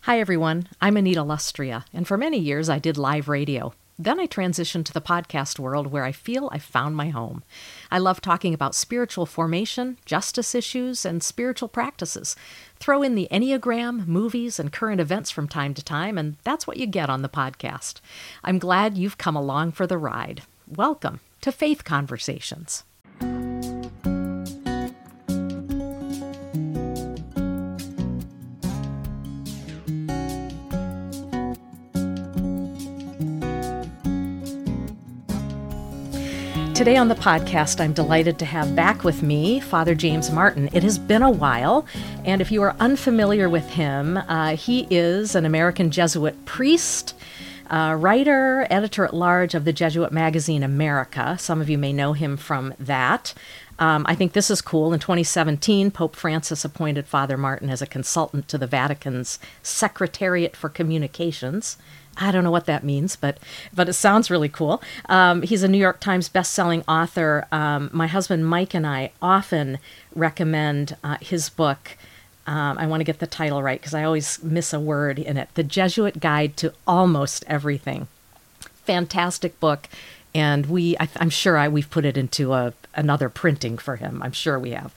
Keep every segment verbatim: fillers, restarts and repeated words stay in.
Hi, everyone. I'm Anita Lustria, and for many years I did live radio. Then I transitioned to the podcast world where I feel I found my home. I love talking about spiritual formation, justice issues, and spiritual practices. Throw in the Enneagram, movies, and current events from time to time, and that's what you get on the podcast. I'm glad you've come along for the ride. Welcome to Faith Conversations. Today on the podcast, I'm delighted to have back with me Father James Martin. It has been a while, and if you are unfamiliar with him, uh, he is an American Jesuit priest, uh, writer, editor-at-large of the Jesuit magazine America. Some of you may know him from that. Um, I think this is cool. In twenty seventeen, Pope Francis appointed Father Martin as a consultant to the Vatican's Secretariat for Communications. I don't know what that means, but but it sounds really cool. Um, he's a New York Times bestselling author. Um, my husband Mike and I often recommend uh, his book. Um, I want to get the title right because I always miss a word in it. The Jesuit Guide to Almost Everything. Fantastic book. And we, I, I'm sure I, we've put it into a another printing for him. I'm sure we have.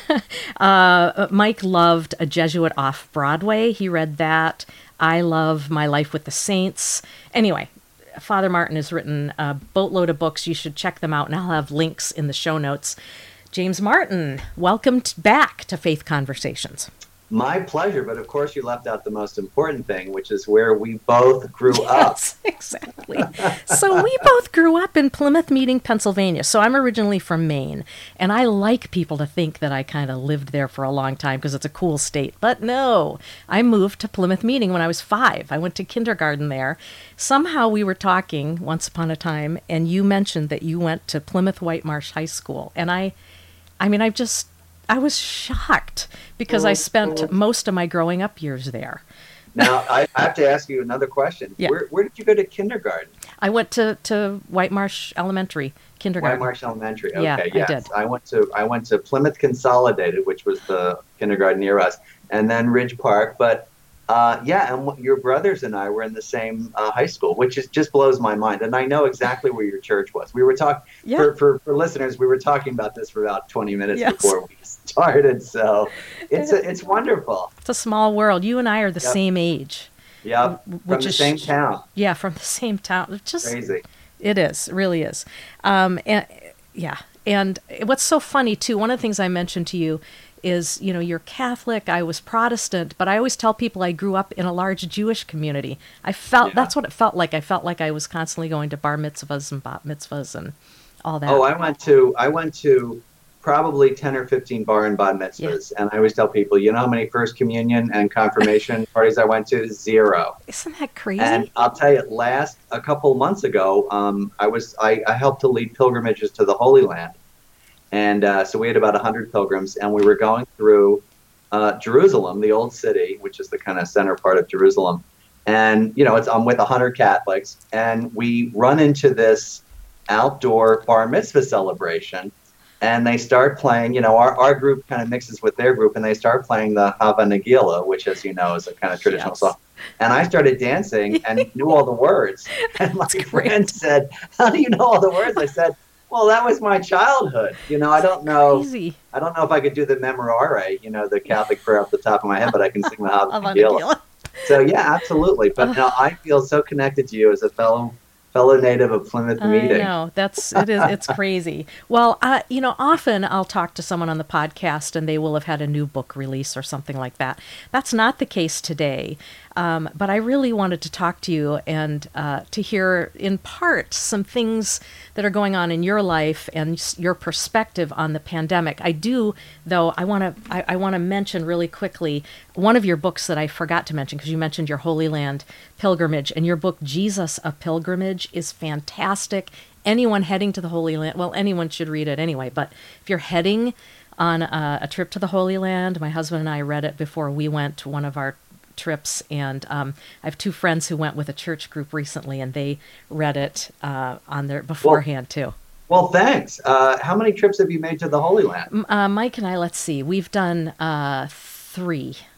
uh, Mike loved A Jesuit Off-Broadway. He read that. I love My Life with the Saints. Anyway, Father Martin has written a boatload of books. You should check them out, and I'll have links in the show notes. James Martin, welcome t- back to Faith Conversations. My pleasure, but of course you left out the most important thing, which is where we both grew yes, up. Yes, exactly. So we both grew up in Plymouth Meeting, Pennsylvania. So I'm originally from Maine, and I like people to think that I kind of lived there for a long time because it's a cool state. But no, I moved to Plymouth Meeting when I was five. I went to kindergarten there. Somehow we were talking once upon a time, and you mentioned that you went to Plymouth White Marsh High School. And I, I mean, I just... I was shocked because I spent most of my growing up years there. Now, I have to ask you another question. Yeah. Where, where did you go to kindergarten? I went to, to White Marsh Elementary kindergarten. White Marsh Elementary. Okay, yeah, yes. I did. I went to I went to Plymouth Consolidated, which was the kindergarten near us, and then Ridge Park. But uh, yeah, and w- your brothers and I were in the same uh, high school, which is just blows my mind. And I know exactly where your church was. We were talking yeah. for, for for listeners. We were talking about this for about twenty minutes yes. before we started. So it's a, it's wonderful. It's a small world. You and I are the yep. same age. Yeah, from the is, same town. Yeah, from the same town. It's just crazy. It is. It really is. Um, and yeah. And what's so funny too, one of the things I mentioned to you is, you know, you're Catholic, I was Protestant, but I always tell people I grew up in a large Jewish community. I felt, yeah. that's what it felt like. I felt like I was constantly going to bar mitzvahs and bat mitzvahs and all that. Oh, I went to, I went to probably ten or fifteen bar and bat mitzvahs. Yeah. And I always tell people, you know how many first communion and confirmation parties I went to? Zero. Isn't that crazy? And I'll tell you, last, a couple months ago, um, I was, I, I helped to lead pilgrimages to the Holy Land. And uh, so we had about one hundred pilgrims, and we were going through uh, Jerusalem, the old city, which is the kind of center part of Jerusalem. And, you know, it's I'm with one hundred Catholics, and we run into this outdoor bar mitzvah celebration, and they start playing, you know, our, our group kind of mixes with their group, and they start playing the Hava Nagila, which, as you know, is a kind of traditional yes. song. And I started dancing and knew all the words. And my friend said, how do you know all the words? I said, well, that was my childhood. You know, I don't know. Crazy. I don't know if I could do the Memorare, you know, the Catholic prayer off the top of my head, but I can sing the Hava Nagila. So yeah, absolutely. But now I feel so connected to you as a fellow fellow native of Plymouth Meeting. I know, that's it is it's crazy. Well, uh, you know, often I'll talk to someone on the podcast and they will have had a new book release or something like that. That's not the case today. Um, but I really wanted to talk to you and uh, to hear, in part, some things that are going on in your life and your perspective on the pandemic. I do, though, I want to I, I want to mention really quickly one of your books that I forgot to mention because you mentioned your Holy Land pilgrimage, and your book, Jesus, A Pilgrimage, is fantastic. Anyone heading to the Holy Land, well, anyone should read it anyway, but if you're heading on a, a trip to the Holy Land, my husband and I read it before we went to one of our trips, and um, I have two friends who went with a church group recently, and they read it uh, on their beforehand well, too. Well, thanks. Uh, how many trips have you made to the Holy Land? Uh, Mike and I, let's see, we've done uh, three.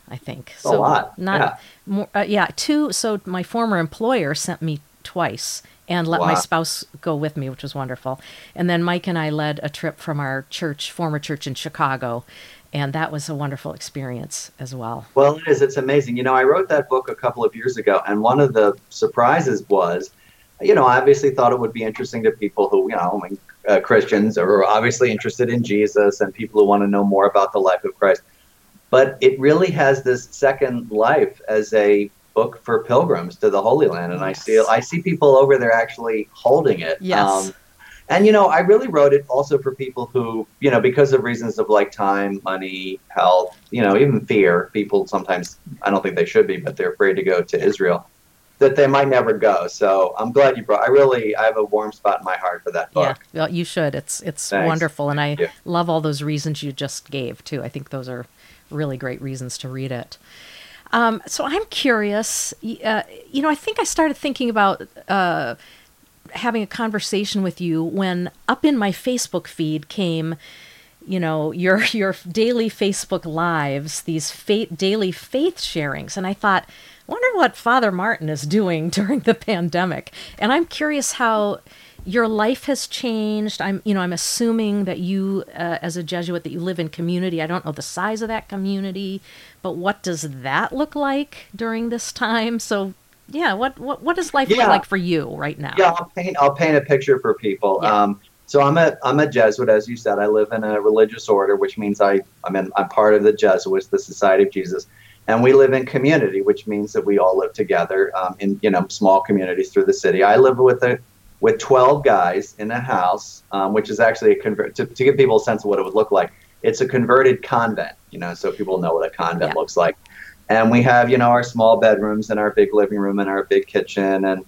I think. It's so a lot. not Yeah. more. Uh, yeah, two. So my former employer sent me twice and let my Wow. spouse go with me, which was wonderful. And then Mike and I led a trip from our church, former church in Chicago, and that was a wonderful experience as well. Well, it is. It's amazing. You know, I wrote that book a couple of years ago, and one of the surprises was, you know, I obviously thought it would be interesting to people who, you know, I mean, uh, Christians are obviously interested in Jesus and people who want to know more about the life of Christ. But it really has this second life as a book for pilgrims to the Holy Land, and I see Yes. I see people over there actually holding it. Yes. Um, and you know, I really wrote it also for people who, you know, because of reasons of like time, money, health, you know, even fear. People sometimes, I don't think they should be, but they're afraid to go to Israel, that they might never go. So I'm glad you brought. I really, I have a warm spot in my heart for that Yeah, book. well, you should. It's it's Thanks. wonderful, and I Yeah. love all those reasons you just gave too. I think those are really great reasons to read it. Um, so I'm curious. y- Uh, you know, I think I started thinking about uh, having a conversation with you when up in my Facebook feed came, you know, your your daily Facebook lives, these fa- daily faith sharings, and I thought, wonder what Father Martin is doing during the pandemic. And I'm curious how your life has changed. I'm, you know, I'm assuming that you, uh, as a Jesuit, that you live in community. I don't know the size of that community, but what does that look like during this time? So, yeah, what what what does life look Yeah. like for you right now? Yeah, I'll paint. I'll paint a picture for people. Yeah. Um, so I'm a I'm a Jesuit, as you said. I live in a religious order, which means I I'm in, I'm part of the Jesuits, the Society of Jesus, and we live in community, which means that we all live together um, in you know small communities through the city. I live with a with twelve guys in a house, um, which is actually a convert to, to give people a sense of what it would look like. It's a converted convent, you know, so people know what a convent Yeah. looks like. And we have, you know, our small bedrooms and our big living room and our big kitchen. And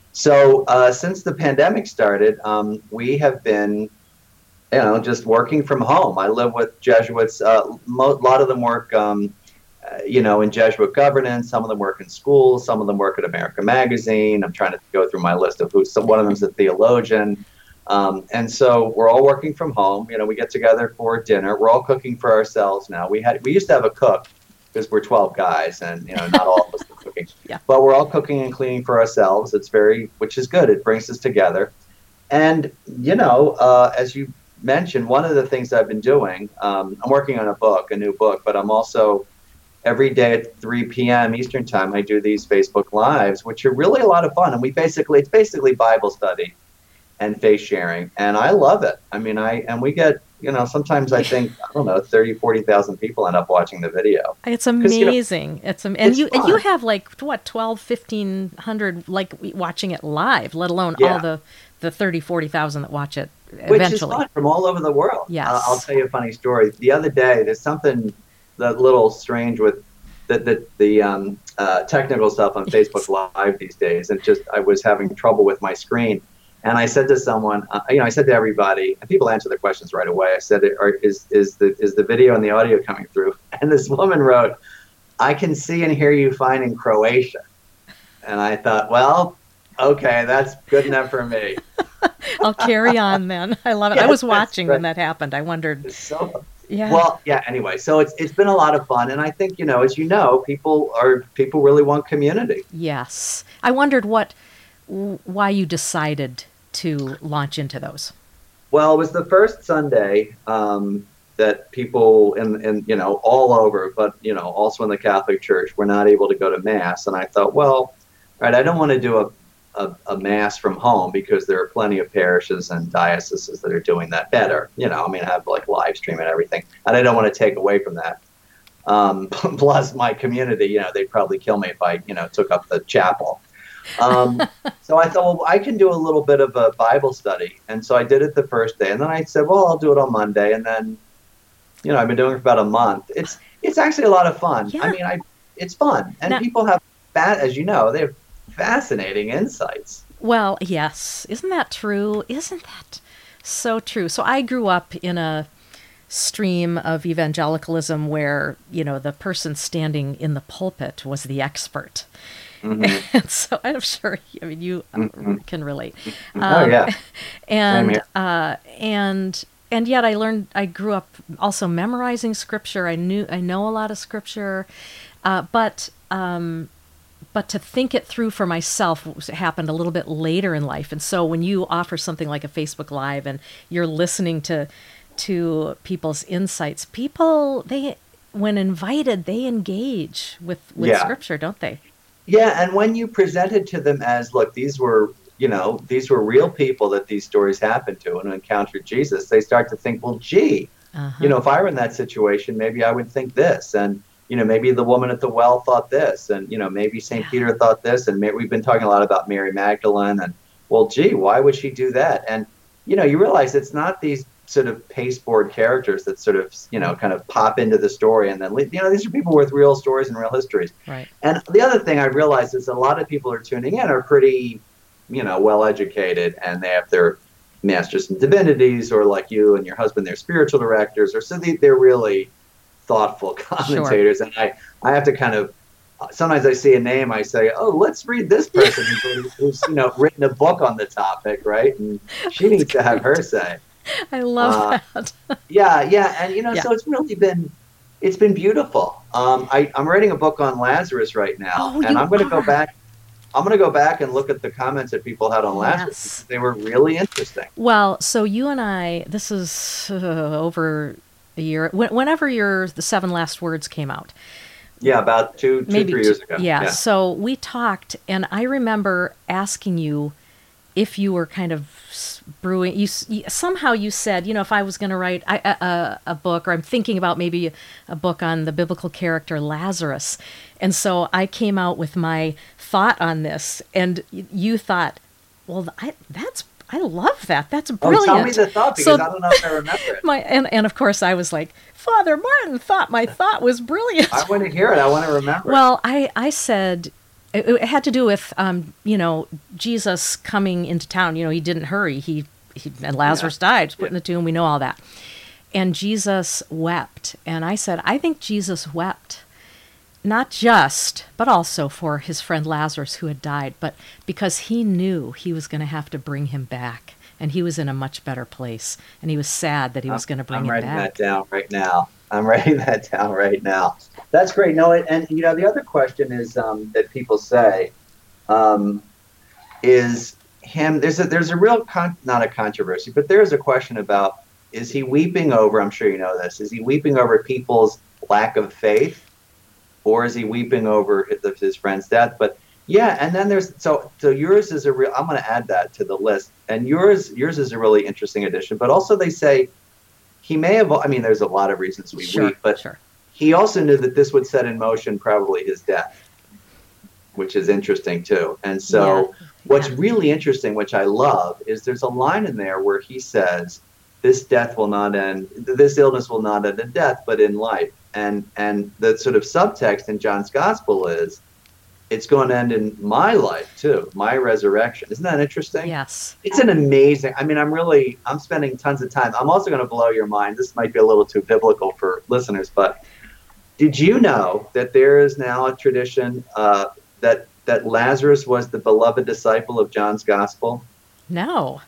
so uh, since the pandemic started, um, we have been, you know, just working from home. I live with Jesuits. Uh, mo- a lot of them work, um, uh, you know, in Jesuit governance. Some of them work in schools. Some of them work at America Magazine. I'm trying to go through my list of who. So one of them is a theologian. Um, and so we're all working from home. You know, we get together for dinner. We're all cooking for ourselves now. We had we used to have a cook because we're twelve guys, and you know, not all of us are cooking. Yeah. But we're all cooking and cleaning for ourselves. It's very, which is good. It brings us together. And you know, uh, as you mentioned, one of the things I've been doing, um, I'm working on a book, a new book, but I'm also every day at three p.m. Eastern time, I do these Facebook Lives, which are really a lot of fun. And we basically, it's basically Bible study and faith sharing. And I love it. I mean, I, and we get, you know, sometimes I think, I don't know, thirty, forty thousand people end up watching the video. It's 'Cause, you know, amazing. It's am- and it's you and you fun. have like what twelve, fifteen hundred like watching it live, let alone Yeah. all the the thirty, forty thousand that watch it Which is eventually. fun from all over the world. Yes. Uh, I'll tell you a funny story. The other day, there's something that little strange with the the, the um, uh, technical stuff on Facebook Live these days, and just I was having trouble with my screen, and I said to someone, uh, you know, I said to everybody, and people answer the questions right away. I said, Are, "Is is the is the video and the audio coming through?" And this woman wrote, "I can see and hear you fine in Croatia," and I thought, well, okay, that's good enough for me. I'll carry on then. I love it. I Yes, was that's watching when right. that happened. I wondered. So Yeah. well, yeah. Anyway, so it's it's been a lot of fun, and I think you know, as you know, people are people really want community. Yes. I wondered what w- why you decided to launch into those. Well, it was the first Sunday um, that people in in you know all over, but you know also in the Catholic Church, were not able to go to Mass, and I thought, well, right, I don't want to do a a, a Mass from home because there are plenty of parishes and dioceses that are doing that better. You know, I mean, I have like live stream and everything, and I don't want to take away from that. Um, plus, my community, you know, they'd probably kill me if I, you know, took up the chapel. Um, so I thought, well, I can do a little bit of a Bible study, and so I did it the first day, and then I said, well, I'll do it on Monday, and then, you know, I've been doing it for about a month. It's it's actually a lot of fun. Yeah. I mean, I it's fun, and Now- people have that, as you know, they have fascinating insights. Well, yes. Isn't that true? Isn't that so true? So I grew up in a stream of evangelicalism where, you know, the person standing in the pulpit was the expert. Mhm. And so I'm sure, I mean, you uh, can relate. Oh, yeah. Same And, here. uh, and, and yet I learned, I grew up also memorizing scripture. I knew, I know a lot of scripture. Uh, but um, but to think it through for myself was- happened a little bit later in life. And so when you offer something like a Facebook Live and you're listening to to people's insights, people they when invited they engage with with Yeah. scripture, don't they? Yeah, and when you present it to them as, look, these were, you know, these were real people that these stories happened to and who encountered Jesus, they start to think, well, gee, Uh-huh. you know, if I were in that situation, maybe I would think this. And, you know, maybe the woman at the well thought this. And, you know, maybe Saint Yeah. Peter thought this. And may, we've been talking a lot about Mary Magdalene. And, well, gee, why would she do that? And, you know, you realize it's not these sort of pasteboard characters that sort of, you know, kind of pop into the story and then, leave. You know, these are people with real stories and real histories. Right. And the other thing I realized is a lot of people who are tuning in are pretty, you know, well educated, and they have their masters in divinities, or like you and your husband, they're spiritual directors, or so they, they're really thoughtful commentators. Sure. And I, I have to kind of, sometimes I see a name, I say, oh, let's read this person who's, who's, you know, written a book on the topic, right? And she needs to have her say. I love uh, that. yeah, yeah, and you know, yeah. so it's really been, it's been beautiful. Um, I, I'm writing a book on Lazarus right now, oh, and I'm going to go are. back. I'm going to go back and look at the comments that people had on Lazarus. Yes. Because they were really interesting. Well, so you and I, this is uh, over a year. Whenever your the Seven Last Words came out. Yeah, about two, two maybe three years ago. Yeah, yeah. So we talked, and I remember asking you if you were kind of brewing. You, you somehow you said, you know, if I was going to write a, a, a book, or I'm thinking about maybe a, a book on the biblical character Lazarus, and so I came out with my thought on this, and you thought, well, I, that's I love that. That's brilliant. Oh, tell me the thought, because so, I don't know if I remember it. My and, and of course I was like, Father Martin thought my thought was brilliant. I want to hear it. I want to remember. Well, I I said. It, it had to do with, um, you know, Jesus coming into town. You know, he didn't hurry. He, he and Lazarus yeah. died, put yeah. in the tomb. We know all that. And Jesus wept. And I said, I think Jesus wept, not just, but also for his friend Lazarus who had died, but because he knew he was going to have to bring him back. And he was in a much better place. And he was sad that he was going to bring I'm him back. I'm writing that down right now. I'm writing that down right now. That's great. No, and you know, the other question is um, that people say um, is him. There's a there's a real con- not a controversy, but there's a question about, is he weeping over? I'm sure you know this. Is he weeping over people's lack of faith, or is he weeping over his, his friend's death? But yeah, and then there's so so yours is a real. I'm going to add that to the list, and yours yours is a really interesting addition. But also they say he may have. I mean, there's a lot of reasons we sure, weep, but. Sure. He also knew that this would set in motion probably his death, which is interesting too. And so yeah. what's yeah. really interesting, which I love, is there's a line in there where he says, this death will not end, this illness will not end in death, but in life. And and the sort of subtext in John's gospel is, it's going to end in my life too, my resurrection. Isn't that interesting? Yes. It's an amazing, I mean, I'm really, I'm spending tons of time. I'm also going to blow your mind. This might be a little too biblical for listeners, but did you know that there is now a tradition uh, that that Lazarus was the beloved disciple of John's gospel? No,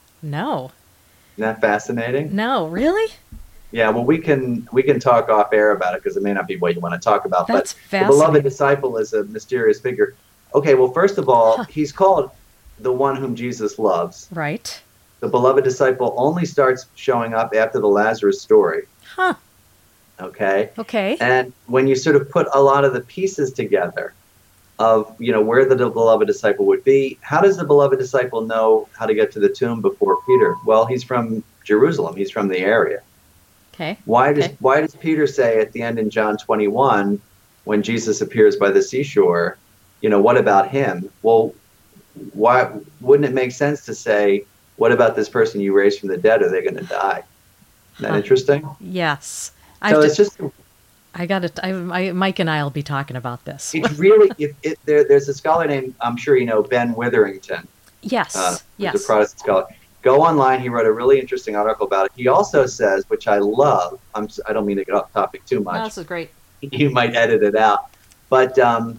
no. Isn't that fascinating? No, really? Yeah. Well, we can we can talk off air about it because it may not be what you want to talk about. That's but fascinating. The beloved disciple is a mysterious figure. Okay. Well, first of all, huh. he's called the one whom Jesus loves. Right. The beloved disciple only starts showing up after the Lazarus story. Huh. Okay. Okay. And when you sort of put a lot of the pieces together of, you know, where the beloved disciple would be, how does the beloved disciple know how to get to the tomb before Peter? Well, he's from Jerusalem. He's from the area. Okay. Why does okay. why does Peter say at the end in John twenty-one, when Jesus appears by the seashore, you know, what about him? Well, why wouldn't it make sense to say, what about this person you raised from the dead? Are they going to die? Isn't that huh. interesting? Yes. So I've it's just. I got it. I, I, Mike and I will be talking about this. It's really. It, it, there, there's a scholar named, I'm sure you know, Ben Witherington. Yes. Uh, yes. He's a Protestant scholar. Go online. He wrote a really interesting article about it. He also says, which I love. I'm. I don't mean to get off topic too much. No, this is great. You might edit it out, but um,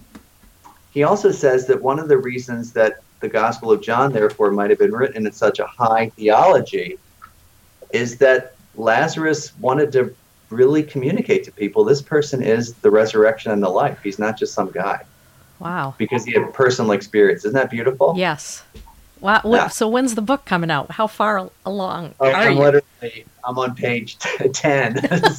he also says that one of the reasons that the Gospel of John, therefore, might have been written in such a high theology, is that Lazarus wanted to really communicate to people this person is the resurrection and the life. He's not just some guy. Wow. Because he had personal experience. Isn't that beautiful? Yes. Wow. Yeah. So when's the book coming out? How far along oh, are I'm you? literally, I'm on page ten,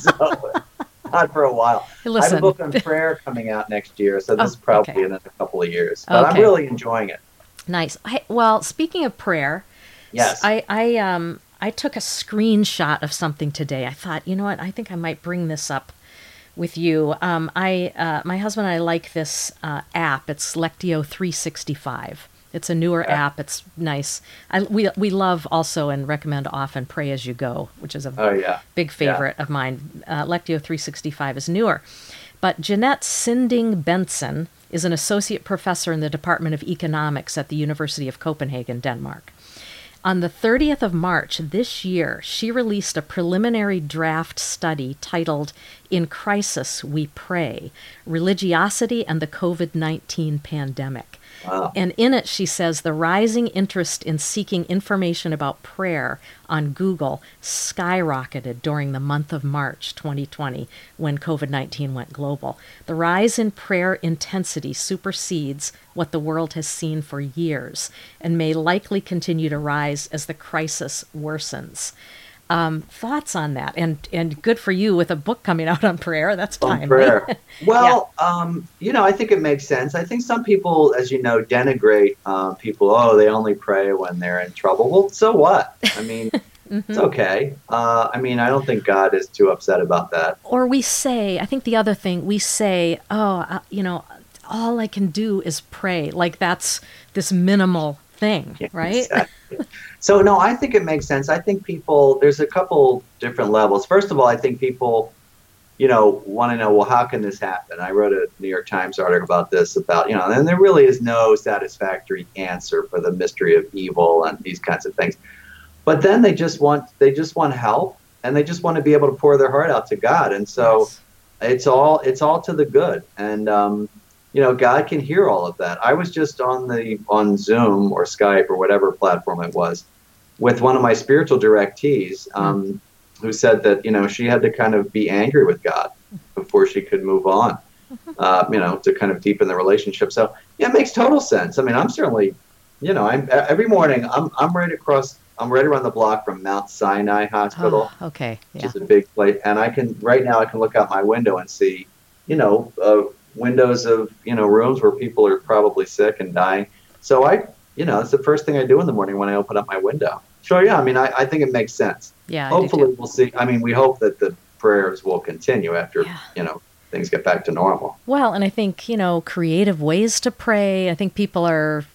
so not for a while. Hey, I have listen. a book on prayer coming out next year, so this Oh, is probably okay. in a couple of years. But I'm Okay. really enjoying it. Nice. I, well, speaking of prayer, Yes. I, I um I took a screenshot of something today. I thought, you know what? I think I might bring this up with you. Um, I uh, my husband and I like this uh, app. It's Lectio three sixty-five. It's a newer Okay. app. It's nice. I, we we love also and recommend often Pray As You Go, which is a Oh, yeah. big favorite of mine. Uh, Lectio three sixty-five is newer. But Jeanette Sinding Benson is an associate professor in the Department of Economics at the University of Copenhagen, Denmark. On the thirtieth of March this year, she released a preliminary draft study titled In Crisis We Pray, Religiosity and the COVID nineteen Pandemic. Wow. And in it, she says the rising interest in seeking information about prayer on Google skyrocketed during the month of March twenty twenty when COVID nineteen went global. The rise in prayer intensity supersedes what the world has seen for years and may likely continue to rise as the crisis worsens. Um, thoughts on that? And and good for you with a book coming out on prayer. That's On timely. prayer. Well, um, you know, I think it makes sense. I think some people, as you know, denigrate uh, people. Oh, they only pray when they're in trouble. Well, so what? I mean, Mhm. it's okay. Uh, I mean, I don't think God is too upset about that. Or we say, I think the other thing, we say, oh, uh, you know, all I can do is pray. Like that's this minimal thing, Yeah, right? exactly. So, no, I think it makes sense. I think people, there's a couple different levels. First of all, I think people, you know, want to know, well, how can this happen? I wrote a New York Times article about this, about, you know, and there really is no satisfactory answer for the mystery of evil and these kinds of things. But then they just want, they just want help, and they just want to be able to pour their heart out to God. And so Yes. it's all, it's all to the good. And, um, you know, God can hear all of that. I was just on the, on Zoom or Skype or whatever platform it was with one of my spiritual directees, um, mm. who said that, you know, she had to kind of be angry with God before she could move on, uh, you know, to kind of deepen the relationship. So yeah, it makes total sense. I mean, I'm certainly, you know, I'm every morning I'm, I'm right across, I'm right around the block from Mount Sinai Hospital, Oh, okay. which Yeah. is a big place. And I can, right now I can look out my window and see, you know, uh, windows of, you know, rooms where people are probably sick and dying. So I, you know, it's the first thing I do in the morning when I open up my window. So yeah, I mean, I, I think it makes sense. Yeah. I do Hopefully too. we'll see. I mean, we hope that the prayers will continue after, Yeah. you know, things get back to normal. Well, and I think, you know, creative ways to pray. I think people are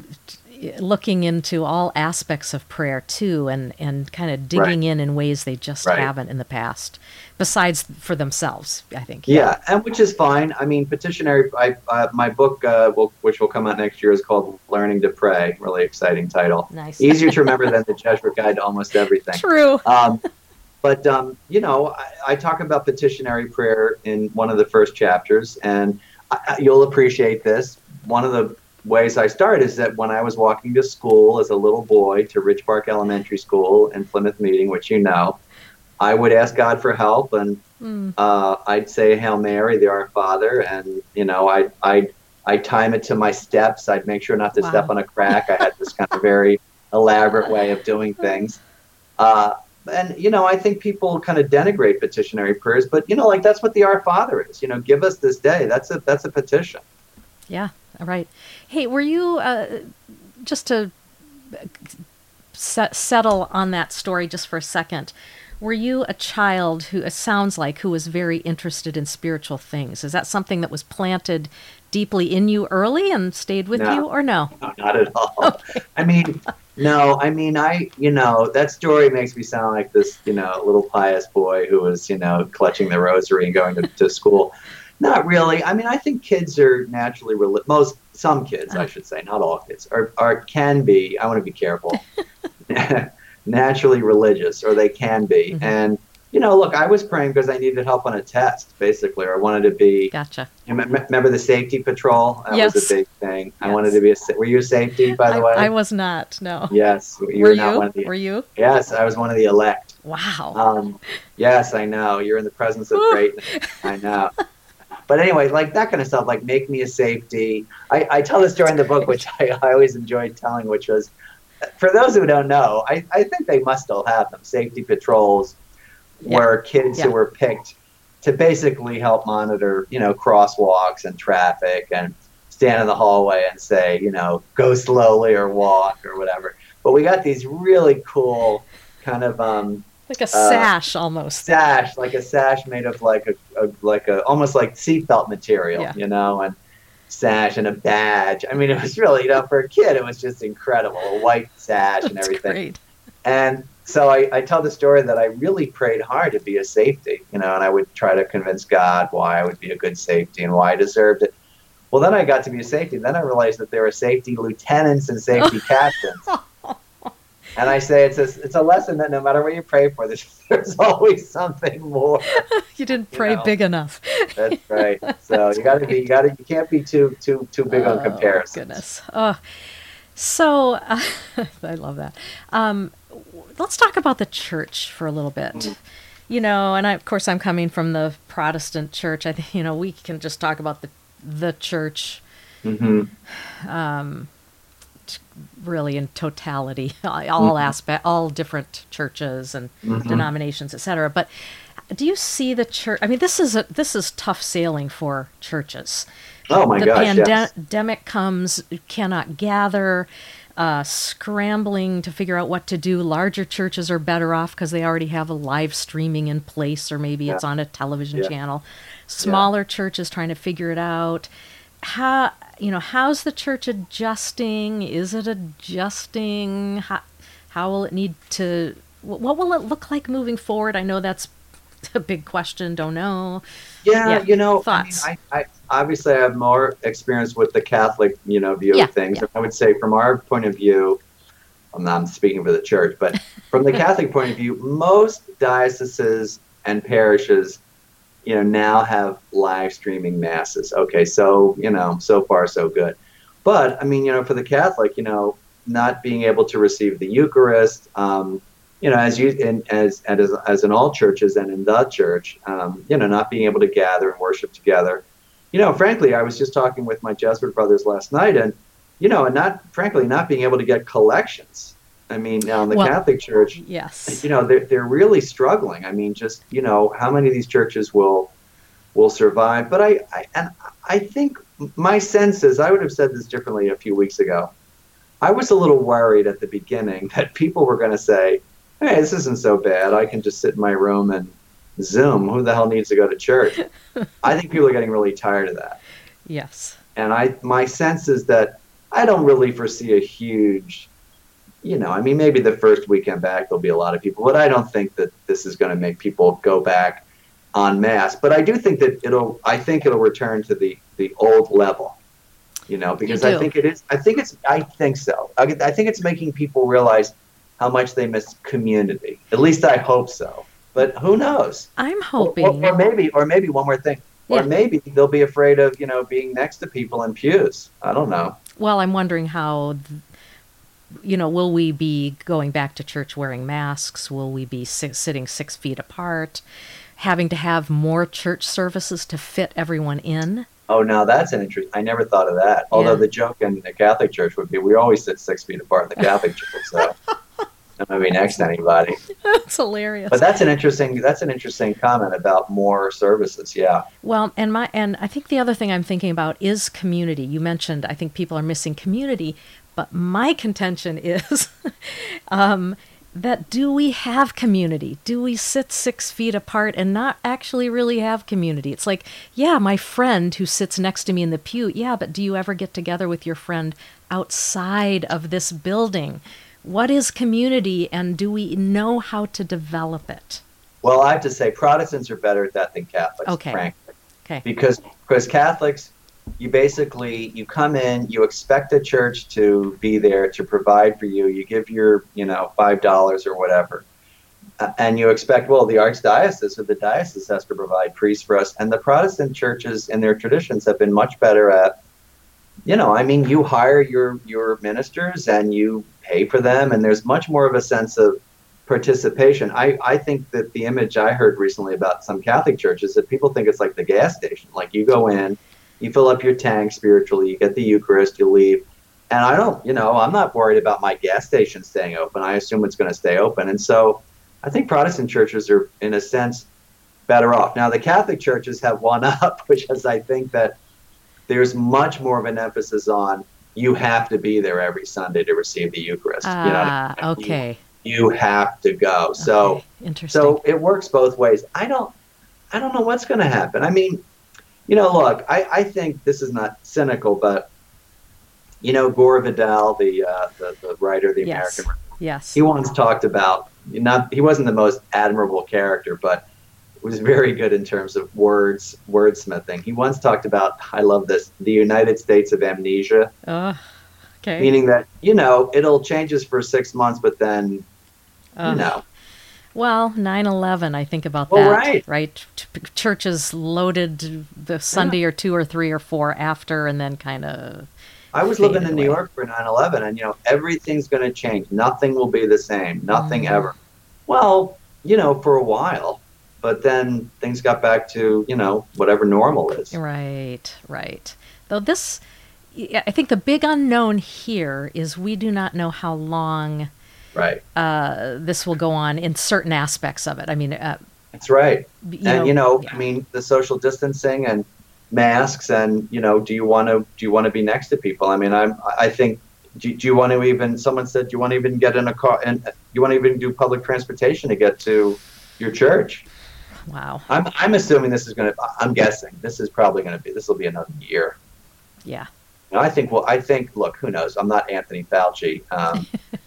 looking into all aspects of prayer too, and, and kind of digging Right. in in ways they just Right. haven't in the past, besides for themselves, I think. Yeah, and which is fine. I mean, petitionary, I, uh, my book, uh, will, which will come out next year, is called Learning to Pray. Really exciting title. Nice. Easier to remember than the Jesuit Guide to Almost Everything. True. Um, but, um, you know, I, I talk about petitionary prayer in one of the first chapters, and I, I, you'll appreciate this. One of the ways I start is that when I was walking to school as a little boy to Ridge Park Elementary School in Plymouth Meeting, which you know, I would ask God for help, and Mm. uh, I'd say Hail Mary, the Our Father, and, you know, I'd, I'd, I'd time it to my steps. I'd make sure not to Wow. step on a crack. I had this kind of very elaborate way of doing things. Uh, and, you know, I think people kind of denigrate petitionary prayers, but, you know, like that's what the Our Father is. You know, give us this day. That's a, that's a petition. Yeah. All right. Hey, were you, uh, just to set, settle on that story just for a second, were you a child who, it sounds like, who was very interested in spiritual things? Is that something that was planted deeply in you early and stayed with No. you, or no? No, not at all. Okay. I mean, no, I mean, I, you know, that story makes me sound like this, you know, little pious boy who was, you know, clutching the rosary and going to, to school. Not really. I mean, I think kids are naturally, reli- most, some kids, I should say, not all kids, are, are can be, I want to be careful, naturally religious, or they can be. Mhm. And, you know, look, I was praying because I needed help on a test, basically, or I wanted to be, Gotcha. you me- remember the safety patrol? That Yes. was a big thing. I Yes. wanted to be a, sa- were you a safety, by the I, way? I was not, no. Yes. You Were were not you? one of the, Were you? yes, I was one of the elect. Wow. Um, yes, I know. You're in the presence of greatness. I know. But anyway, like that kind of stuff, like make me a safety. I, I tell this story in the book, which I, I always enjoyed telling, which was, for those who don't know, I, I think they must still have them. Safety patrols Yeah. were kids Yeah. who were picked to basically help monitor, you know, crosswalks and traffic and stand in the hallway and say, you know, go slowly or walk or whatever. But we got these really cool kind of um, Like a uh, sash almost. sash, like a sash made of like a, a like a almost like seatbelt material, Yeah. you know, and sash and a badge. I mean, it was really, you know, for a kid, it was just incredible, a white sash and That's everything. great. And so I, I tell the story that I really prayed hard to be a safety, you know, and I would try to convince God why I would be a good safety and why I deserved it. Well, then I got to be a safety. Then I realized that there were safety lieutenants and safety captains. And I say it's a, it's a lesson that no matter what you pray for, there's, there's always something more. You didn't pray You know. big enough. That's right. So you got to be, you got to, you can't be too, too, too big on Oh, comparison. goodness. Oh, so uh, I love that. Um, let's talk about the church for a little bit. Mm-hmm. You know, and I, of course, I'm coming from the Protestant church. I think, you know, we can just talk about the the church Mm-hmm. um, t- really in totality, all Mm-hmm. aspect, all different churches and Mm-hmm. denominations, et cetera. But do you see the church? I mean, this is a, this is tough sailing for churches. Oh my the gosh, pande- yes. pandemic comes, cannot gather, uh, scrambling to figure out what to do. Larger churches are better off because they already have a live streaming in place, or maybe Yeah. it's on a television Yeah. channel. Smaller churches trying to figure it out. How, you know, how's the church adjusting? Is it adjusting? How, how will it need to? wh- What will it look like moving forward? I know that's a big question. Don't know. Yeah, Yeah, you know, thoughts? I mean, I, I obviously I have more experience with the Catholic, you know, view Yeah, of things. yeah. I would say from our point of view, I'm not speaking for the church, but from the Catholic point of view, most dioceses and parishes, you know, now have live streaming masses. Okay, so, you know, so far so good. But I mean, you know, for the Catholic, you know, not being able to receive the Eucharist, um, you know, as you in, as as as in all churches and in the church, um, you know, not being able to gather and worship together. You know, frankly, I was just talking with my Jesuit brothers last night, and you know, and not frankly not being able to get collections. I mean, now in the Well, Catholic Church, Yes. you know, they're they're really struggling. I mean, just you know, how many of these churches will will survive? But I, I and I think my sense is, I would have said this differently a few weeks ago. I was a little worried at the beginning that people were going to say, hey, this isn't so bad. I can just sit in my room and Zoom. Who the hell needs to go to church? I think people are getting really tired of that. Yes. And I, my sense is that I don't really foresee a huge, you know, I mean, maybe the first weekend back, there'll be a lot of people, but I don't think that this is going to make people go back en masse. But I do think that it'll, I think it'll return to the, the old level. You know, because You I do. think it is. I think it's. I think so. I, I think it's making people realize how much they miss community. At least I hope so. But who knows? I'm Or, hoping. or, or maybe, or maybe one more thing. Or Yeah. maybe they'll be afraid of, you know, being next to people in pews. I don't know. Well, I'm wondering how, th- you know, will we be going back to church wearing masks? Will we be si- sitting six feet apart? Having to have more church services to fit everyone in? Oh, now that's an interest. I never thought of that. Although Yeah. the joke in the Catholic Church would be, we always sit six feet apart in the Catholic Church, so I'm gonna be next to anybody. That's hilarious. But that's an interesting. That's an interesting comment about more services. Yeah. Well, and my and I think the other thing I'm thinking about is community. You mentioned I think people are missing community, but my contention is um, that do we have community? Do we sit six feet apart and not actually really have community? It's like, yeah, my friend who sits next to me in the pew, yeah, but do you ever get together with your friend outside of this building? What is community, and do we know how to develop it? Well, I have to say, Protestants are better at that than Catholics, Okay. frankly, Okay. because because Catholics, you basically you come in, you expect the church to be there to provide for you. You give your you know five dollars or whatever, uh, and you expect well the archdiocese or the diocese has to provide priests for us. And the Protestant churches in their traditions have been much better at, you know, I mean, you hire your your ministers and you pay for them, and there's much more of a sense of participation. I, I think that the image I heard recently about some Catholic churches that people think it's like the gas station. Like you go in, you fill up your tank spiritually, you get the Eucharist, you leave. And I don't, you know, I'm not worried about my gas station staying open. I assume it's going to stay open. And so I think Protestant churches are, in a sense, better off. Now, the Catholic churches have one up, which is I think that there's much more of an emphasis on you have to be there every Sunday to receive the Eucharist. Ah, you know what I mean? okay. You, you have to go. So, okay. Interesting. So it works both ways. I don't, I don't know what's going to happen. I mean, you know, look, I, I think this is not cynical, but you know, Gore Vidal, the uh, the, the writer, the yes. American, yes, he once talked about not he wasn't the most admirable character, but was very good in terms of words wordsmithing. He once talked about, I love this, the United States of amnesia. Uh, okay. Meaning that, you know, it'll change us for six months, but then, uh, you know. Well, nine eleven, I think about well, that, right? right? Churches loaded the Sunday yeah. or two or three or four after, and then kind of I was living in away. New York for nine eleven, and, you know, everything's going to change. Nothing will be the same. Nothing mm. ever. Well, you know, for a while. But then things got back to, you know, whatever normal is. Right, right. Though this, I think the big unknown here is we do not know how long right. uh, this will go on in certain aspects of it. I mean, uh, that's right. You and, know, you know, yeah. I mean, the social distancing and masks and, you know, do you want to do you want to be next to people? I mean, I'm I think, do, do you want to even, someone said, do you want to even get in a car and you want to even do public transportation to get to your church? Wow. I'm I'm assuming this is going to, I'm guessing this is probably going to be, this will be another year. Yeah. And I think, well, I think, look, who knows? I'm not Anthony Fauci. Um,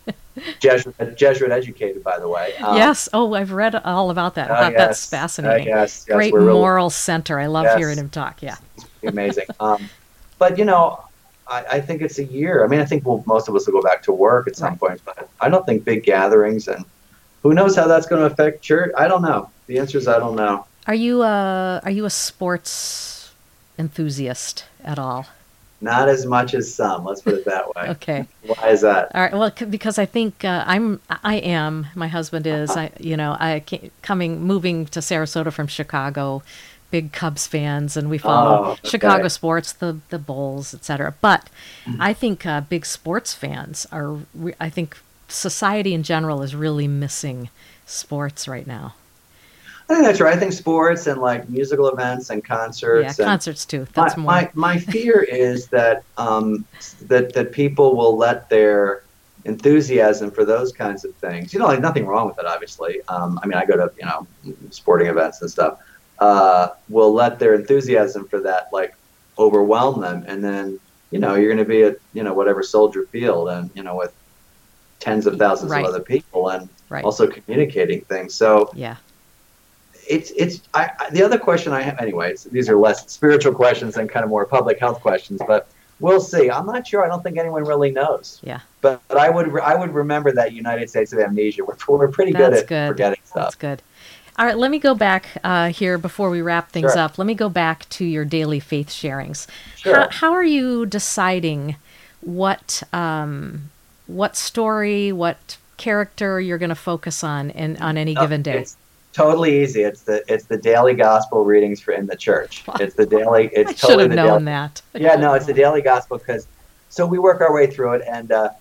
Jesuit, Jesuit educated, by the way. Um, yes. Oh, I've read all about that. Uh, I thought yes, that's fascinating. Uh, yes, yes. Great real, moral center. I love yes, hearing him talk. Yeah. Amazing. um, but, you know, I, I think it's a year. I mean, I think we'll, most of us will go back to work at some right. point, but I don't think big gatherings and who knows how that's going to affect church. I don't know. The answer is I don't know. Are you a, are you a sports enthusiast at all? Not as much as some. Let's put it that way. Okay. Why is that? All right. Well, c- because I think uh, I'm, I am. My husband is. I, you know, I came, coming, moving to Sarasota from Chicago, big Cubs fans, and we follow Oh, okay. Chicago sports, the the Bulls, et cetera. But I think uh, big sports fans are. Re- I think society in general is really missing sports right now. I think that's right. I think sports and like musical events and concerts. Yeah, and concerts too. That's my, more. My, my fear is that um, that that people will let their enthusiasm for those kinds of things. You know, like nothing wrong with it, obviously. Um, I mean, I go to you know sporting events and stuff. Uh, will let their enthusiasm for that like overwhelm them, and then you know you're going to be at you know whatever Soldier Field and you know with tens of thousands right. of other people and right. also communicating things. So yeah. It's it's I, I, the other question I have. Anyways, these are less spiritual questions and kind of more public health questions. But we'll see. I'm not sure. I don't think anyone really knows. Yeah. But, but I would I would remember that United States of amnesia. We're we're pretty That's good at good. forgetting stuff. That's good. All right. Let me go back uh, here before we wrap things Sure. up. Let me go back to your daily faith sharings. Sure. How, how are you deciding what um, what story, what character you're going to focus on in on any No, given day? It's totally easy. It's the it's the daily gospel readings for in the church. It's the daily. It's I totally should have the known daily, that. Yeah, no, it's the daily gospel because so we work our way through it and uh,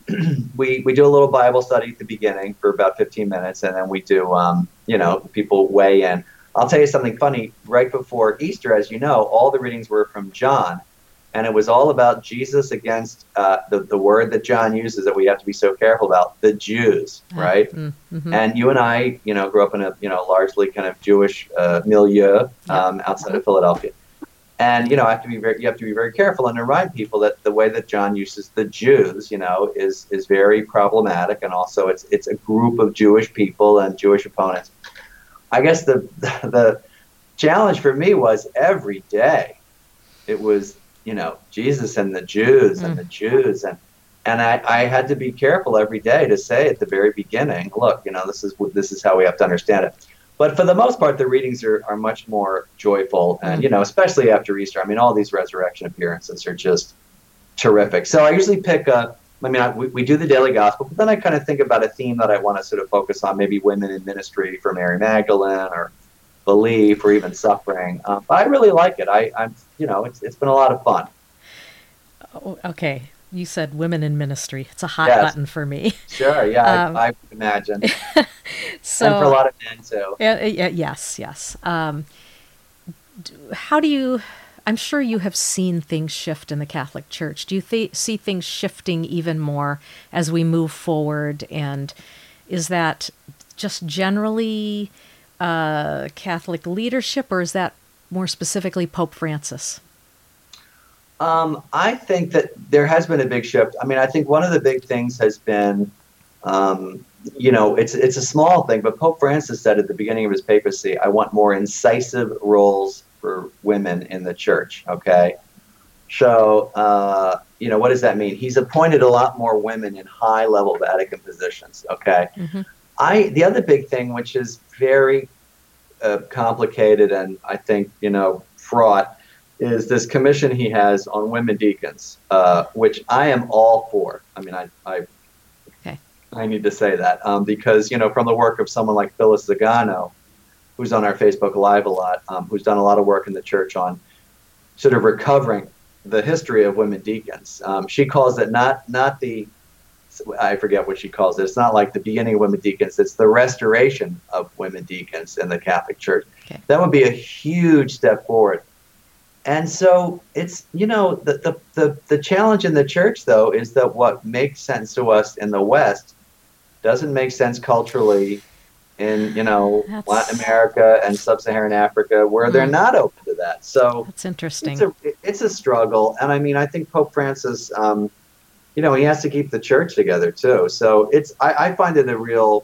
we we do a little Bible study at the beginning for about fifteen minutes and then we do um, you know people weigh in. I'll tell you something funny. Right before Easter, as you know, all the readings were from John. And it was all about Jesus against uh, the, the word that John uses that we have to be so careful about, the Jews, right? Mm-hmm. And you and I, you know, grew up in a, you know, largely kind of Jewish uh, milieu um, outside of Philadelphia. And, you know, I have to be very, you have to be very careful and remind people that the way that John uses the Jews, you know, is is very problematic. And also it's it's a group of Jewish people and Jewish opponents. I guess the the, the challenge for me was every day it was, you know, Jesus and the Jews and mm. the Jews. And, and I, I had to be careful every day to say at the very beginning, look, you know, this is this is how we have to understand it. But for the most part, the readings are, are much more joyful. And, mm. you know, especially after Easter, I mean, all these resurrection appearances are just terrific. So I usually pick a, I mean, I, we, we do the daily gospel, but then I kind of think about a theme that I want to sort of focus on, maybe women in ministry for Mary Magdalene, or belief, or even suffering. Um, but I really like it. I, I'm, you know, it's it's been a lot of fun. Oh, okay. You said women in ministry. It's a hot Yes. button for me. Sure, yeah, Um, I, I would imagine. So, And for a lot of men, too. yeah, yeah, yes, yes. Um, d- how do you? I'm sure you have seen things shift in the Catholic Church. Do you th- see things shifting even more as we move forward? And is that just generally uh, Catholic leadership, or is that more specifically Pope Francis? Um, I think that there has been a big shift. I mean, I think one of the big things has been, um, you know, it's it's a small thing, but Pope Francis said at the beginning of his papacy, I want more incisive roles for women in the church. Okay. So, uh, you know, what does that mean? He's appointed a lot more women in high level Vatican positions. Okay. Mm-hmm. I, the other big thing, which is very uh, complicated and I think, you know, fraught, is this commission he has on women deacons, uh, which I am all for. I mean, I, I, Okay. I need to say that um, because, you know, from the work of someone like Phyllis Zagano, who's on our Facebook Live a lot, um, who's done a lot of work in the church on sort of recovering the history of women deacons. Um, she calls it not not the, I forget what she calls it. It's not like the beginning of women deacons. It's the restoration of women deacons in the Catholic Church. Okay. That would be a huge step forward. And so it's, you know, the, the, the, the challenge in the church, though, is that what makes sense to us in the West doesn't make sense culturally in, you know, That's... Latin America and sub-Saharan Africa, where mm. they're not open to that. So that's interesting. It's a, it's a struggle. And I mean, I think Pope Francis, um, you know, he has to keep the church together, too. So it's, I, I find it a real,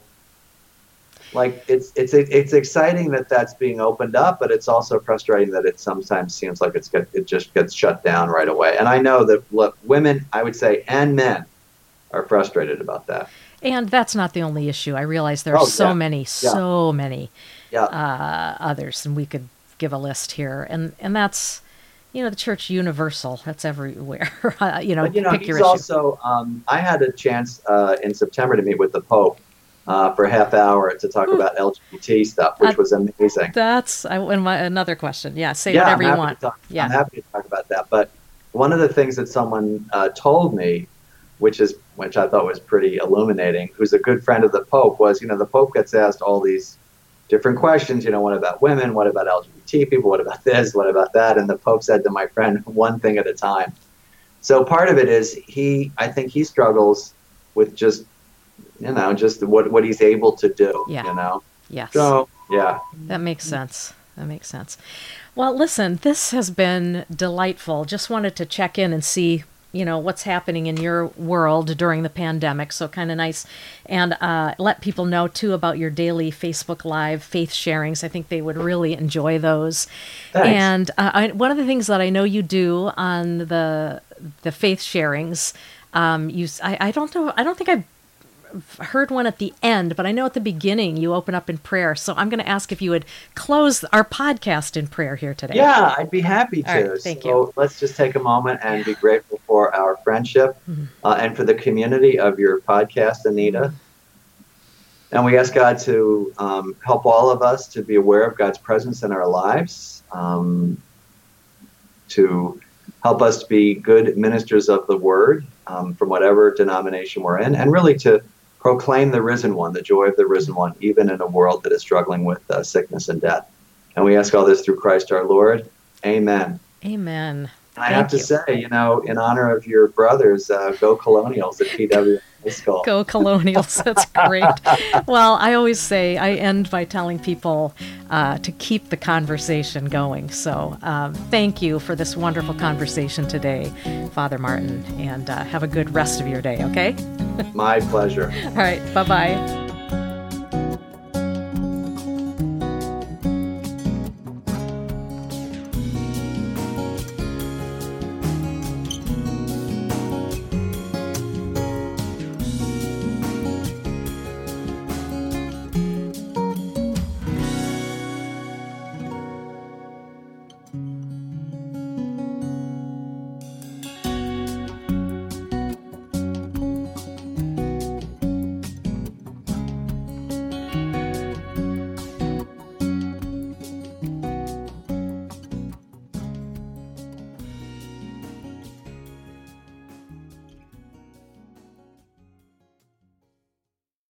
like, it's it's it's exciting that that's being opened up, but it's also frustrating that it sometimes seems like it's get, it just gets shut down right away. And I know that, look, women, I would say, and men are frustrated about that. And that's not the only issue. I realize there are oh, so yeah. many, yeah. so many yeah. uh, others, and we could give a list here. And and that's, you know, the church universal. That's everywhere. uh, you know, but, you know, pick he's your issue. Also, um, I had a chance uh, in September to meet with the Pope uh, for a half hour to talk Ooh. about L G B T stuff, which uh, was amazing. That's I, and my, another question. Yeah, say yeah, whatever I'm you happy want. To talk, yeah, I'm happy to talk about that. But one of the things that someone uh, told me, which is which I thought was pretty illuminating, who's a good friend of the Pope, was, you know, the Pope gets asked all these different questions, you know, what about women? What about L G B T people? What about this? What about that? And the Pope said to my friend, one thing at a time. So part of it is he, I think he struggles with just, you know, just what, what he's able to do, yeah. you know? Yes. So, yeah. That makes sense. That makes sense. Well, listen, this has been delightful. Just wanted to check in and see, you know, what's happening in your world during the pandemic. So kind of nice. And uh, let people know, too, about your daily Facebook Live faith sharings. I think they would really enjoy those. Thanks. And uh, I, one of the things that I know you do on the the faith sharings, um, you I, I don't know, I don't think I've heard one at the end, but I know at the beginning you open up in prayer. So I'm going to ask if you would close our podcast in prayer here today. Yeah, I'd be happy to. All right, thank so you. Let's just take a moment and be grateful for our friendship mm-hmm. uh, and for the community of your podcast, Anita. Mm-hmm. And we ask God to um, help all of us to be aware of God's presence in our lives, um, to help us to be good ministers of the word um, from whatever denomination we're in, and really to proclaim the risen one, the joy of the risen one, even in a world that is struggling with uh, sickness and death. And we ask all this through Christ our Lord. Amen. Amen. And I have to you. say, you know, in honor of your brothers, uh, go Colonials at P W High School. Go Colonials. That's great. Well, I always say, I end by telling people uh, to keep the conversation going. So um, thank you for this wonderful conversation today, Father Martin, and uh, have a good rest of your day, okay? My pleasure. All right. Bye-bye.